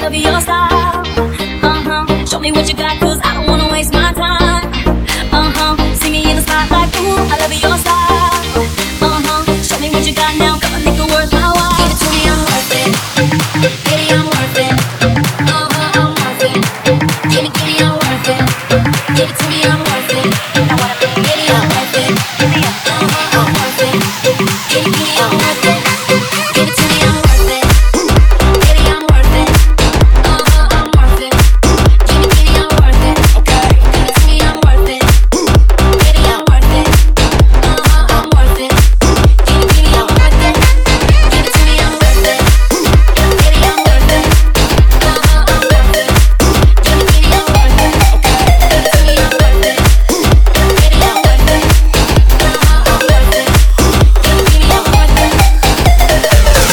love your style. Show me what you got, cause I don't wanna waste my time. See me in the spotlight, ooh, I love your style. Show me what you got now, come on, make it worth my while. Give it to me, I'm worth it. Baby, I'm worth it.